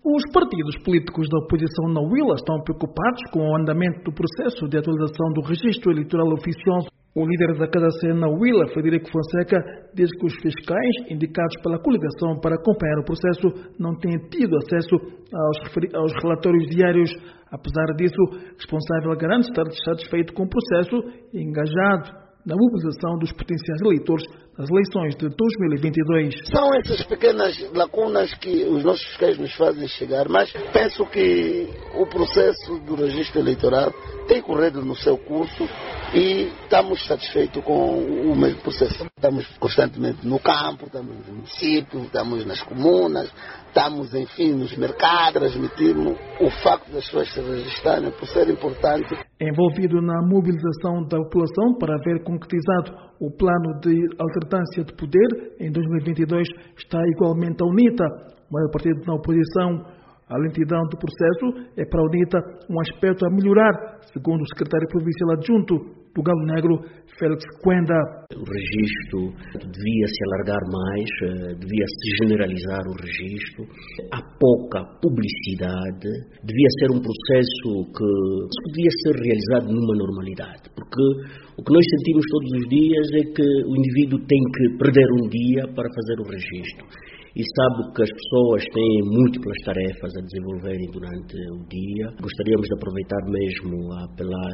Os partidos políticos da oposição na Huila estão preocupados com o andamento do processo de atualização do registro eleitoral oficioso. O líder da KDC na Huila, Frederico Fonseca, diz que os fiscais indicados pela coligação para acompanhar o processo não têm tido acesso aos relatórios diários. Apesar disso, o responsável garante estar satisfeito com o processo e engajado na mobilização dos potenciais eleitores nas eleições de 2022. São essas pequenas lacunas que os nossos fiscais nos fazem chegar, mas penso que o processo do registro eleitoral tem corrido no seu curso e estamos satisfeitos com o mesmo processo. Estamos constantemente no campo, estamos nos municípios, estamos nas comunas, estamos, enfim, nos mercados, transmitimos o facto das pessoas se registrarem por ser importante. Envolvido na mobilização da população para ver concretizado o plano de alternância de poder em 2022 está igualmente a UNITA, o maior partido na oposição. A lentidão do processo é para a UNITA um aspecto a melhorar, segundo o secretário provincial adjunto do Galo Negro, Félix Quenda. O registro devia se alargar mais, devia se generalizar o registro. Há pouca publicidade, devia ser um processo que devia ser realizado numa normalidade, porque o que nós sentimos todos os dias é que o indivíduo tem que perder um dia para fazer o registro. E sabe que as pessoas têm múltiplas tarefas a desenvolverem durante o dia. Gostaríamos de aproveitar mesmo a apelar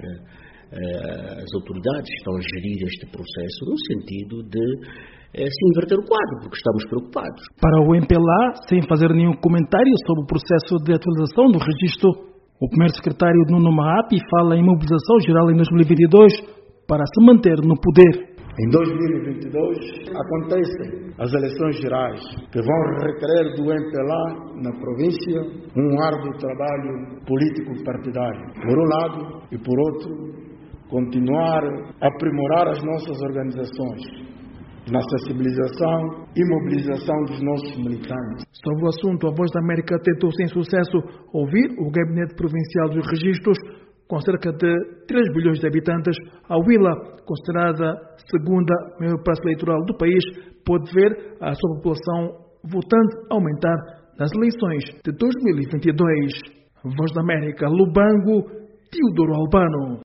às autoridades que estão a gerir este processo no sentido de se inverter o quadro, porque estamos preocupados. Para o MPLA, sem fazer nenhum comentário sobre o processo de atualização do registro, o primeiro secretário Nuno Maapi fala em mobilização geral em 2022 para se manter no poder. Em 2022 acontecem as eleições gerais, que vão requerer do MPLA na província um árduo trabalho político partidário, por um lado, e por outro, continuar a aprimorar as nossas organizações na sensibilização e mobilização dos nossos militantes. Sobre o assunto, a Voz da América tentou sem sucesso ouvir o Gabinete Provincial dos Registros. Com cerca de 3 bilhões de habitantes, a Huila, considerada a segunda maior praça eleitoral do país, pode ver a sua população votante aumentar nas eleições de 2022. Voz da América, Lubango, Teodoro Albano.